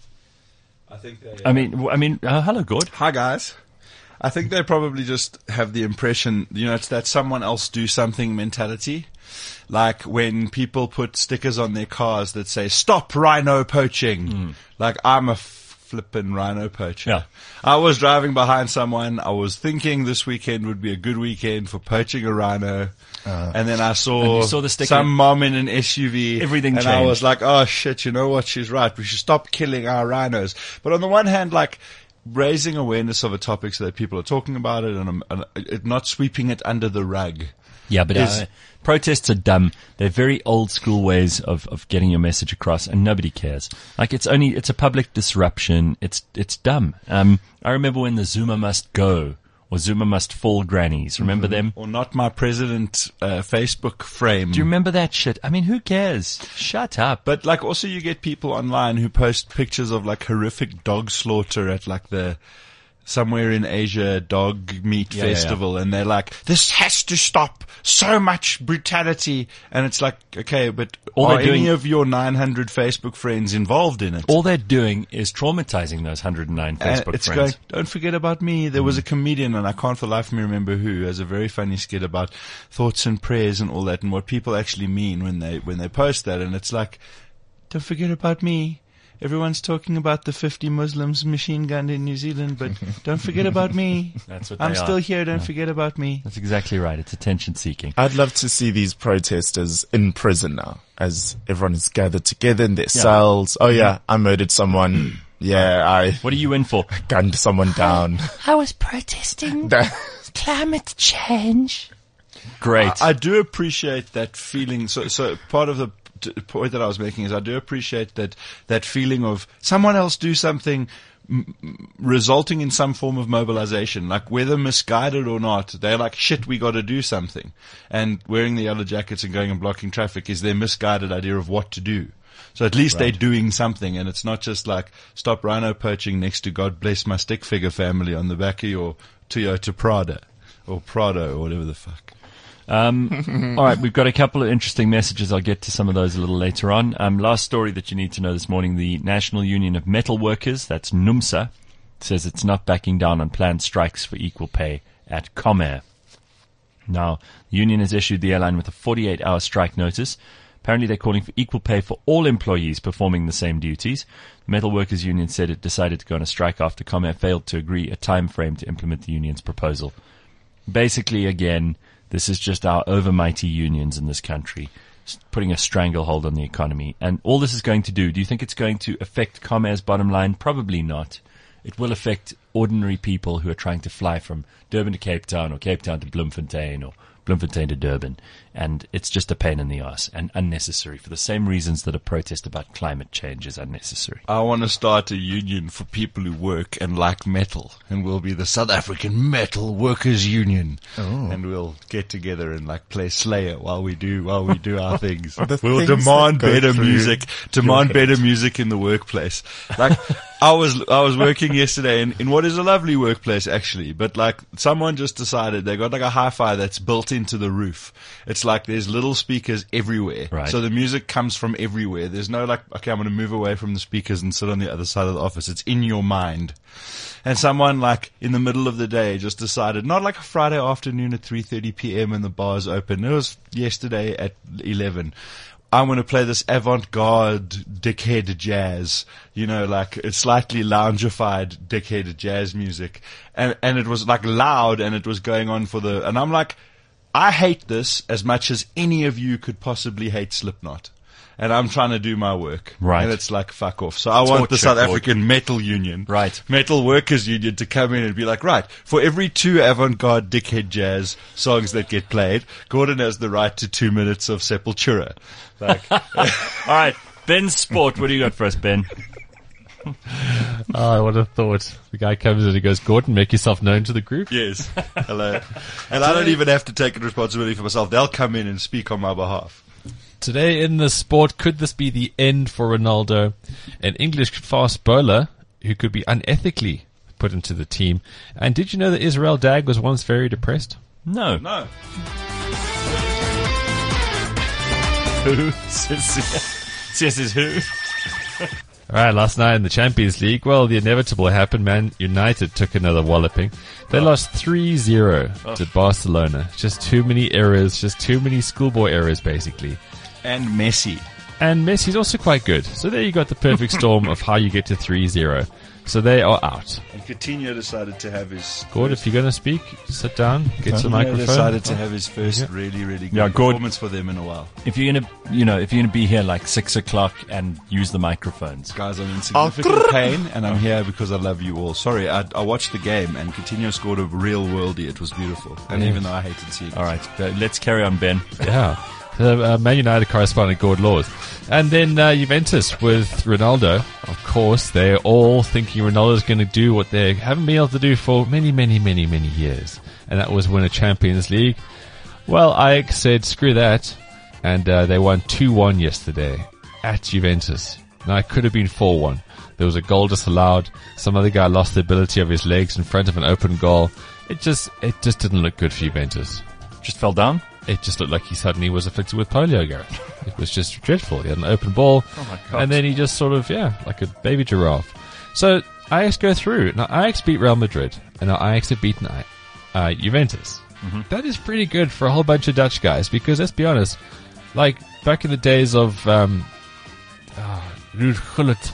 I think they, I mean, hello, Gord. Hi, guys. I think they probably just have the impression, it's that someone else do something mentality. Like when people put stickers on their cars that say, "Stop rhino poaching." Like, I'm a flippin' rhino poacher. Yeah. I was driving behind someone. I was thinking this weekend would be a good weekend for poaching a rhino. And then I And saw, you saw the sticker. some mom in an SUV. Everything and changed. I was like, oh shit, you know what? She's right. We should stop killing our rhinos. But on the one hand, like, raising awareness of a topic so that people are talking about it and not sweeping it under the rug. Yeah, but protests are dumb. They're very old school ways of getting your message across, and nobody cares. Like, it's a public disruption. It's dumb. I remember when the Zuma must go or Zuma must fall grannies. Remember them? Or not my president Facebook frame. Do you remember that shit? I mean, who cares? Shut up. But like, also you get people online who post pictures of like horrific dog slaughter at like somewhere in Asia dog meat festival. And they're like, this has to stop. So much brutality. And it's like, okay, but are any of your 900 Facebook friends involved in it? All they're doing is traumatizing those 109 Facebook friends. Going, don't forget about me. There was a comedian, and I can't for the life of me remember who, has a very funny skit about thoughts and prayers and all that, and what people actually mean when they post that. And it's like, don't forget about me. Everyone's talking about the 50 Muslims machine gunned in New Zealand, but don't forget about me. That's what I'm they still are. here. Don't forget about me. That's exactly right. It's attention seeking. I'd love to see these protesters in prison now, as everyone is gathered together in their cells. Oh yeah, I murdered someone. Yeah, I What are you in for? gunned someone down. I was protesting climate change. Great. I do appreciate that feeling. So part of the point that I was making is I do appreciate that feeling of someone else do something resulting in some form of mobilization, like whether misguided or not. They're like, shit, we got to do something. And wearing the yellow jackets and going and blocking traffic is their misguided idea of what to do. So at least they're doing something, and it's not just like stop rhino poaching next to God Bless My Stick Figure family on the back of your Toyota Prada or Prado or whatever the fuck. All right, we've got a couple of interesting messages. I'll get to some of those a little later on. Last story that you need to know this morning, the National Union of Metal Workers, that's NUMSA, says it's not backing down on planned strikes for equal pay at Comair. Now, the union has issued the airline with a 48-hour strike notice. Apparently they're calling for equal pay for all employees performing the same duties. The Metal Workers Union said it decided to go on a strike after Comair failed to agree a time frame to implement the union's proposal. Basically, again, this is just our overmighty unions in this country putting a stranglehold on the economy. And all this is going to do you think it's going to affect Comair's bottom line? Probably not. It will affect ordinary people who are trying to fly from Durban to Cape Town or Cape Town to Bloemfontein or Bloemfontein to Durban. And it's just a pain in the ass and unnecessary for the same reasons that a protest about climate change is unnecessary. I want to start a union for people who work and like metal, and we'll be the South African Metal Workers Union. And we'll get together and like play Slayer while we do our things. We'll things demand that go better through music, your head. better music in the workplace. Like, I was working yesterday in what is a lovely workplace actually, but like someone just decided they got like a hi-fi that's built into the roof. It's like there's little speakers everywhere. Right. So the music comes from everywhere. There's no like, okay, I'm going to move away from the speakers and sit on the other side of the office. It's in your mind. And someone like in the middle of the day just decided, not like a Friday afternoon at 3:30 p.m. and the bar's open. It was yesterday at 11. I'm going to play this avant-garde dickhead jazz, like it's slightly loungified dickhead jazz music. And it was like loud and it was going on and I'm like, I hate this as much as any of you could possibly hate Slipknot. And I'm trying to do my work. Right. And it's like, fuck off. So I want the South African Metal Union. Right. Metal Workers Union to come in and be like, right, for every 2 avant-garde dickhead jazz songs that get played, Gordon has the right to 2 minutes of Sepultura. Like, All right, Ben's sport. What do you got for us, Ben? Oh, I would have thought. The guy comes in and he goes, Gordon, make yourself known to the group. yes. Hello. And I don't even have to take responsibility for myself. They'll come in and speak on my behalf. Today in the sport, could this be the end for Ronaldo? An English fast bowler who could be unethically put into the team. And did you know that Israel Dag was once very depressed? No. No. Who? Says who? All right, last night in the Champions League, well, the inevitable happened. Man United took another walloping. They lost 3-0 to Barcelona. Just too many errors, just too many schoolboy errors, basically. And Messi. And Messi's also quite good. So there you got the perfect storm of how you get to 3-0. So they are out. And Coutinho decided to have his... Gord, if you're going to speak, sit down, get your microphone. Decided to have his first really, really good performance for them in a while. If you're gonna be here like 6 o'clock and use the microphones. Guys, I'm in significant pain, and I'm here because I love you all. Sorry, I watched the game, and Coutinho scored a real worldie. It was beautiful. And even though I hated seeing it. All right, let's carry on, Ben. Yeah. Man United correspondent Gord Laws. And then Juventus with Ronaldo. Of course, they're all thinking Ronaldo's going to do what they haven't been able to do for many, many, many, many years. And that was win a Champions League. Well, Ajax said, screw that. And they won 2-1 yesterday at Juventus. Now, it could have been 4-1. There was a goal disallowed. Some other guy lost the ability of his legs in front of an open goal. It just didn't look good for Juventus. Just fell down? It just looked like he suddenly was afflicted with polio, Gareth. It was just dreadful. He had an open ball, and then he just sort of, like a baby giraffe. So Ajax go through. Now Ajax beat Real Madrid, and now Ajax have beaten Juventus. Mm-hmm. That is pretty good for a whole bunch of Dutch guys, because let's be honest, like back in the days of Ruud Gullit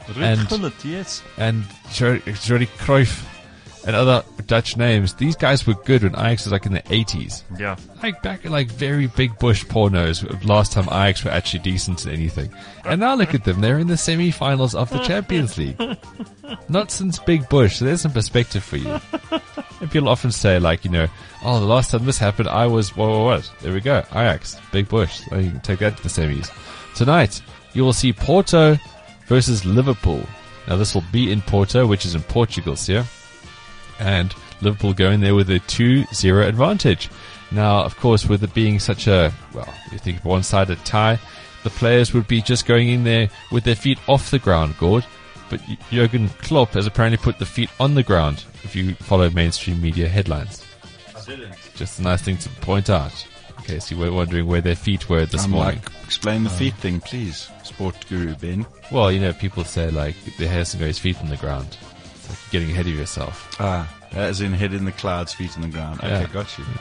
and Jordi Cruyff and other Dutch names, these guys were good when Ajax was like in the 80s. Yeah. Like back in like very big bush pornos, last time Ajax were actually decent at anything. And now look at them, they're in the semi-finals of the Champions League. Not since Big Bush, so there's some perspective for you. And people often say like, the last time this happened, I was, what? There we go, Ajax, Big Bush. So you can take that to the semis. Tonight, you will see Porto versus Liverpool. Now this will be in Porto, which is in Portugal, here. And Liverpool going there with a 2-0 advantage. Now, of course, with it being such you think one-sided tie, the players would be just going in there with their feet off the ground, Gord. But Jurgen Klopp has apparently put the feet on the ground, if you follow mainstream media headlines. I didn't. Just a nice thing to point out, in case you were wondering where their feet were this morning. Explain the feet thing, please, sport guru Ben. Well, people say like, there hasn't got his feet on the ground. It's like getting ahead of yourself. As in head in the clouds, feet in the ground. Okay, Yeah. got you.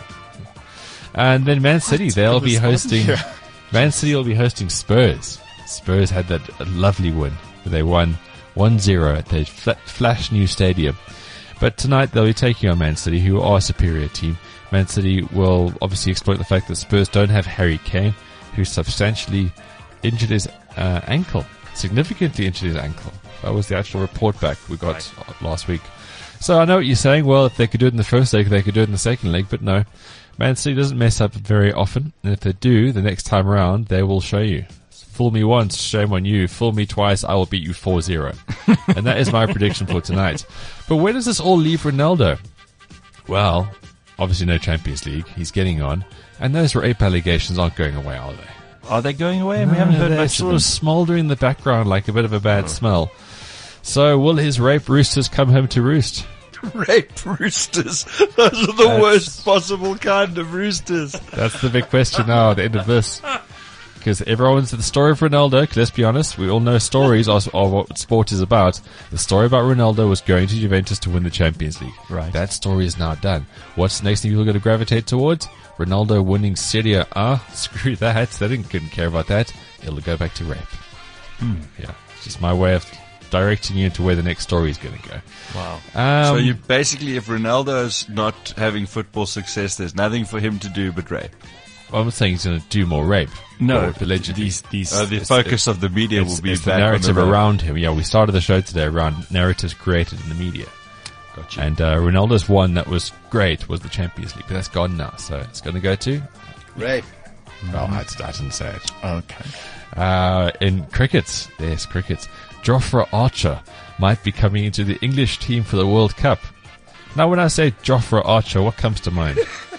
And then Man City, they'll be hosting. Man City will be hosting Spurs. Spurs had that lovely win where they won 1-0 at their flash new stadium. But tonight they'll be taking on Man City, who are a superior team. Man City will obviously exploit the fact that Spurs don't have Harry Kane, who substantially injured his ankle, significantly injured his ankle. That was the actual report back we got last week. So I know what you're saying. Well, if they could do it in the first leg, they could do it in the second leg. But no, Man City doesn't mess up very often. And if they do, the next time around, they will show you. Fool me once, shame on you. Fool me twice, I will beat you 4-0. And that is my prediction for tonight. But where does this all leave Ronaldo? Well, obviously no Champions League. He's getting on. And those rape allegations aren't going away, are they? Are they going away? And we haven't heard they're much sort of of smouldering in the background like a bit of a bad smell. So will his rape roosters come home to roost? Rape roosters. Those are the worst possible kind of roosters. That's the big question now at the end of this. Because everyone's the story of Ronaldo, 'cause let's be honest, we all know stories are what sport is about. The story about Ronaldo was going to Juventus to win the Champions League. Right. That story is now done. What's the next thing people are going to gravitate towards? Ronaldo winning Serie A. Screw that. They couldn't care about that. It'll go back to rape. Yeah. It's just my way of directing you into where the next story is going to go. Wow. So you basically, if Ronaldo's not having football success, there's nothing for him to do but rape. I'm not saying he's going to do more rape. No, allegedly. The focus of the media will be it's the back on narrative the rape. around him. Yeah, we started the show today around narratives created in the media. Gotcha. And Ronaldo's one that was great was the Champions League, but that's gone now. So it's going to go to Rape. well, I didn't say it. Okay. In cricket, Jofra Archer might be coming into the English team for the World Cup. Now, when I say Jofra Archer, what comes to mind?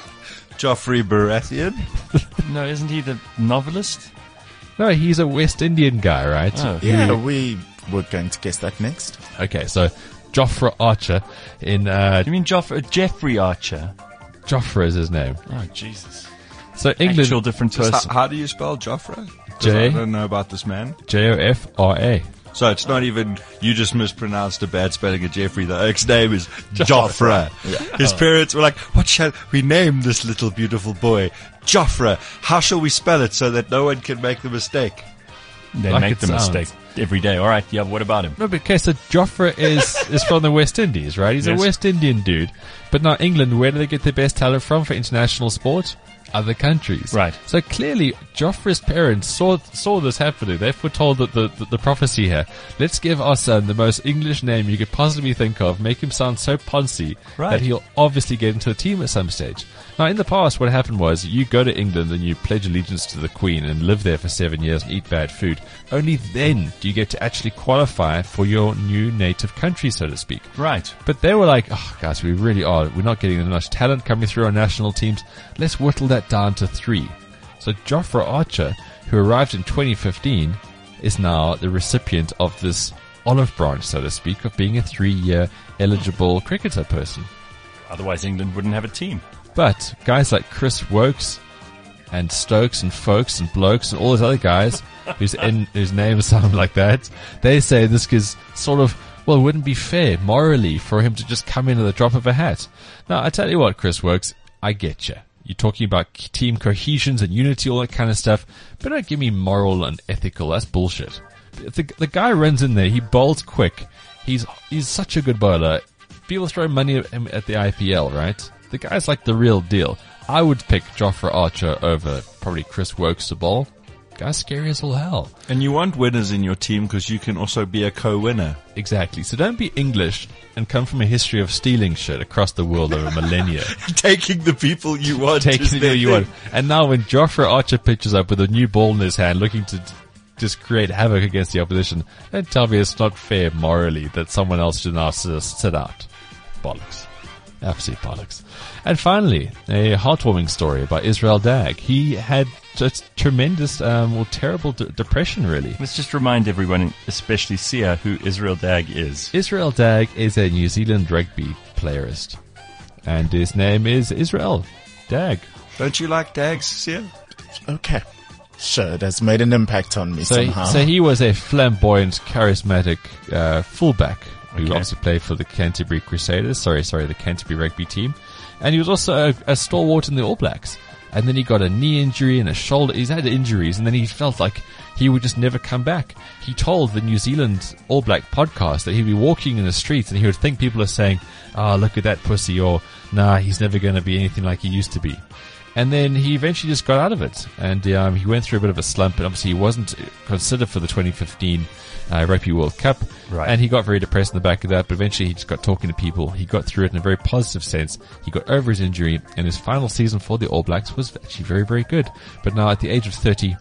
Joffrey Baratheon. No, isn't he the novelist? No, he's a West Indian guy, right? Oh. Yeah, we were going to guess that next. Okay, so Jofra Archer in You mean Jeffrey Archer? Jofra is his name. Oh, Jesus. So England, Actual different person. How do you spell Joffrey? 'Cause J- I don't know about this man. Jofra. So it's not even, you just mispronounced a bad spelling of Jeffrey. The ex name is Joffre. His parents were like, what shall we name this little beautiful boy? Joffre. How shall we spell it so that no one can make the mistake? They Like make it the sounds. mistake every day. All right, yeah, what about him? No, but okay, so Jofra is from the West Indies, right? He's Yes. a West Indian dude. But now England, where do they get their best talent from for international sport? Other countries. Right. So clearly, Joffre's parents saw this happening. They foretold that the prophecy here. Let's give our son the most English name you could possibly think of, make him sound so poncy Right. that he'll obviously get into the team at some stage. Now, in the past, what happened was you go to England and you pledge allegiance to the Queen and live there for 7 years and eat bad food. Only then do you get to actually qualify for your new native country, so to speak. Right. But they were like, oh, guys, we really are. We're not getting enough talent coming through our national teams. Let's whittle that down to 3. So Jofra Archer, who arrived in 2015, is now the recipient of this olive branch, so to speak, of being a 3-year eligible cricketer person. Otherwise, England wouldn't have a team. But guys like Chris Wokes and Stokes and Folks and Blokes and all those other guys whose names sound like that, they say this is sort of, well, it wouldn't be fair morally for him to just come in at the drop of a hat. Now, I tell you what, Chris Wokes, I get you. You're talking about team cohesions and unity, all that kind of stuff, but don't give me moral and ethical. That's bullshit. The guy runs in there, he bowls quick. He's such a good bowler. People throw money at him at the IPL, right? The guy's like the real deal. I would pick Jofra Archer over probably Chris Wokes to bowl. Guy's scary as all hell. And you want winners in your team because you can also be a co-winner. Exactly. So don't be English and come from a history of stealing shit across the world over millennia. Taking the people you want. Taking the deal you want. And now when Jofra Archer pitches up with a new ball in his hand looking to just create havoc against the opposition, don't tell me it's not fair morally that someone else should now sit out. Bollocks. Absolute bollocks. And finally, a heartwarming story about Israel Dag. He had just tremendous, terrible depression, really. Let's just remind everyone, especially Sia, who Israel Dag is. Israel Dag is a New Zealand rugby playerist. And his name is Israel Dag. Don't you like Dags, Sia? Okay. Sure, it has made an impact on me somehow. So he was a flamboyant, charismatic fullback who Okay. also played for the Canterbury Crusaders. Sorry, the Canterbury rugby team. And he was also a stalwart in the All Blacks. And then he got a knee injury and a shoulder. He's had injuries, and then he felt like he would just never come back. He told the New Zealand All Black podcast that he'd be walking in the streets and he would think people are saying, "Oh, look at that pussy," or "Nah, he's never going to be anything like he used to be." And then he eventually just got out of it. And he went through a bit of a slump, and obviously he wasn't considered for the 2015 Rugby World Cup. Right. And he got very depressed in the back of that, but eventually he just got talking to people. He got through it in a very positive sense. He got over his injury, and his final season for the All Blacks was actually very, very good. But now at the age of 30,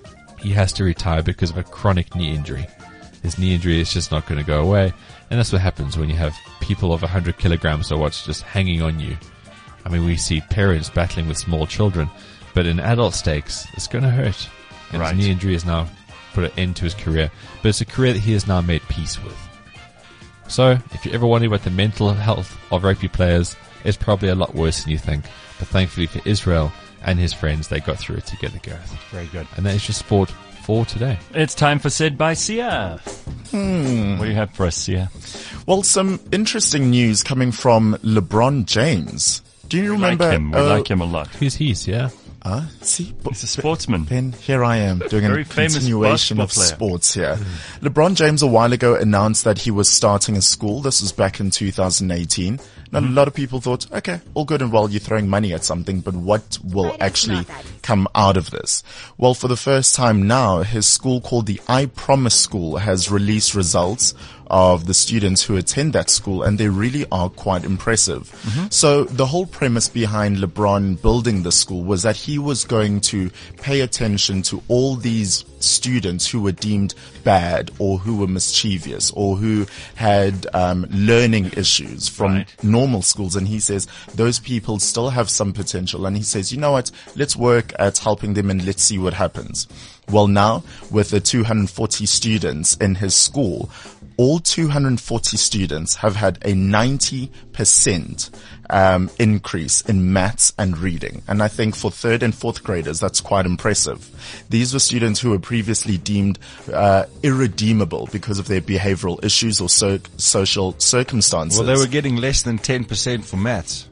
he has to retire because of a chronic knee injury. His knee injury is just not going to go away. And that's what happens when you have people of 100 kilograms or what's just hanging on you. I mean, we see parents battling with small children, but in adult stakes, it's going to hurt. And Right. his knee injury has now put an end to his career, but it's a career that he has now made peace with. So, if you're ever wondering about the mental health of rugby players, it's probably a lot worse than you think. But thankfully for Israel and his friends, they got through it together, Gareth. Very good. And that is your sport for today. It's time for Said by Sia. What do you have for us, Sia? Well, some interesting news coming from LeBron James. Do you remember? We like him a lot. Who's he's, yeah? See, He's a sportsman. Ben, here I am doing Very a famous continuation of basketball player. sports here. LeBron James a while ago announced that he was starting a school. This was back in 2018. And a lot of people thought, okay, all good and well, you're throwing money at something, but what will actually come out of this? Well, for the first time now, his school called the I Promise School has released results of the students who attend that school, and they really are quite impressive. So the whole premise behind LeBron building the school was that he was going to pay attention to all these students who were deemed bad or who were mischievous or who had learning issues from normal schools. And he says those people still have some potential. And he says, you know what, let's work at helping them and let's see what happens. Well, now with the 240 students in his school, all 240 students have had a 90% increase in maths and reading. And I think for third and fourth graders, that's quite impressive. These were students who were previously deemed irredeemable because of their behavioral issues or social circumstances. Well, they were getting less than 10% for maths.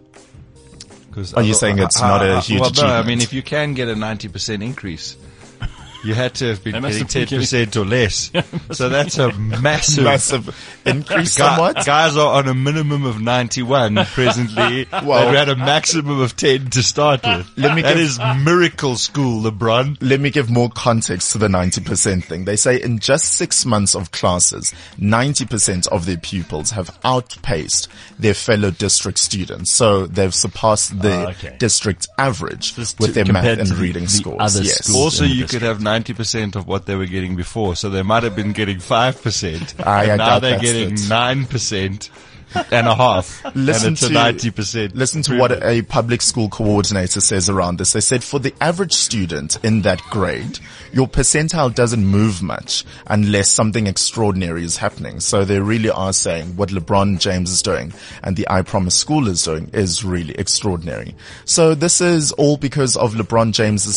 Are you saying it's not a huge well, achievement? No, I mean, if you can get a 90% increase, you had to have been They must getting have been 10% or less. So that's a massive increase somewhat. Guys are on a minimum of 91 presently. Well, they've had a maximum of 10 to start with. That is miracle school, LeBron. Let me give more context to the 90% thing. They say in just 6 months of classes, 90% of their pupils have outpaced their fellow district students. So they've surpassed the district average with their math and reading scores. Yes. Also, you could have 90% of what they were getting before. So they might have been getting 5%. And now they're getting 9%. And a half. Listen and it's to 90%. Listen to what a public school coordinator says around this. They said for the average student in that grade, your percentile doesn't move much unless something extraordinary is happening. So they really are saying what LeBron James is doing and the I Promise School is doing is really extraordinary. So this is all because of LeBron James's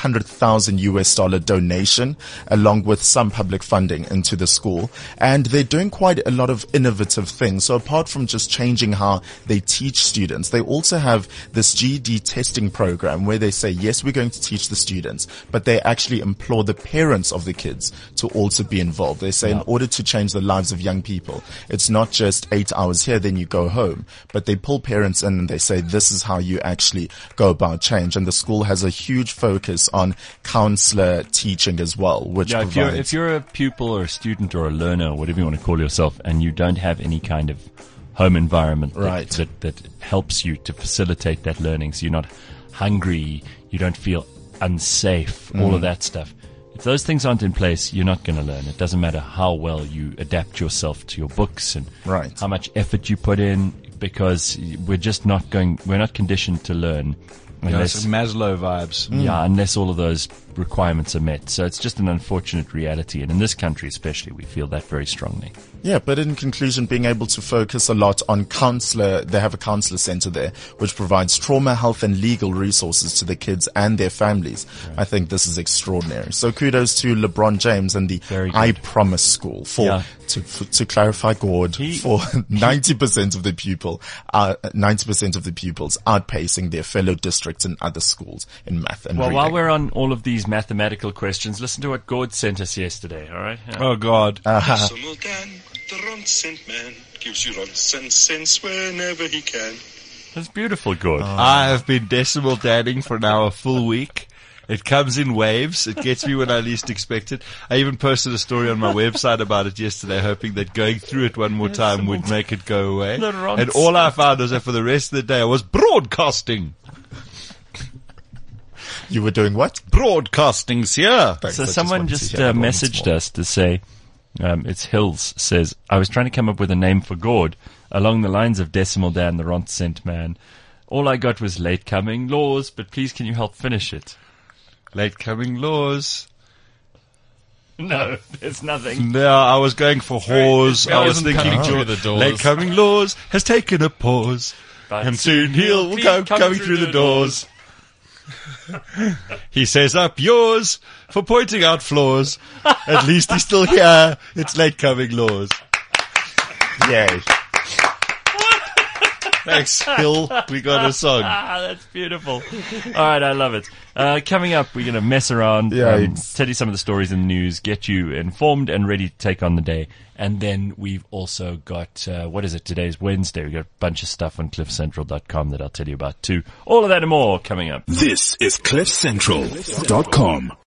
$600,000 donation along with some public funding into the school. And they're doing quite a lot of innovative things. So apart from just changing how they teach students, they also have this GED testing program where they say, yes, we're going to teach the students, but they actually implore the parents of the kids to also be involved. They say in order to change the lives of young people, it's not just 8 hours here, then you go home, but they pull parents in and they say, this is how you actually go about change. And the school has a huge focus on counselor teaching as well, which provides... if you're a pupil or a student or a learner or whatever you want to call yourself and you don't have any kind of home environment that helps you to facilitate that learning. So you're not hungry, you don't feel unsafe, all of that stuff. If those things aren't in place, you're not going to learn. It doesn't matter how well you adapt yourself to your books and how much effort you put in, because we're not conditioned to learn. Unless Maslow vibes. Yeah, unless all of those requirements are met. So it's just an unfortunate reality. And in this country especially, we feel that very strongly. Yeah, but in conclusion, being able to focus a lot on they have a counselor center there, which provides trauma, health and legal resources to the kids and their families. Right. I think this is extraordinary. So kudos to LeBron James and the I Promise School to clarify, Gord, for 90% of the pupils outpacing their fellow districts and other schools in math and reading. While we're on all of these mathematical questions, listen to what Gord sent us yesterday, all right? Oh, God. The Ron-Cent Man gives you Ron-Cent cents whenever he can. That's beautiful, Gord. I have been decimal dadding for now a full week. It comes in waves. It gets me when I least expect it. I even posted a story on my website about it yesterday, hoping that going through it one more time would make it go away. And all I found was that for the rest of the day I was broadcasting. You were doing what? Broadcasting, yeah. So someone just messaged us to say, it's Hills, says, I was trying to come up with a name for Gord along the lines of Decimal Dan, the Ron-Cent Man. All I got was Late Coming Laws, but please can you help finish it? Late Coming Laws. No, there's nothing. No, I was going for whores. I was isn't thinking coming through the doors. late coming laws has taken a pause. But And soon he'll come coming through the doors. He says up yours for pointing out flaws. At least he's still here. It's late coming laws. Yay. Thanks, Hill. We got a song. That's beautiful. All right, I love it. Coming up, we're going to mess around, tell you some of the stories in the news, get you informed and ready to take on the day. And then we've also got, what is it? Today's Wednesday. We've got a bunch of stuff on cliffcentral.com that I'll tell you about too. All of that and more coming up. This is cliffcentral.com.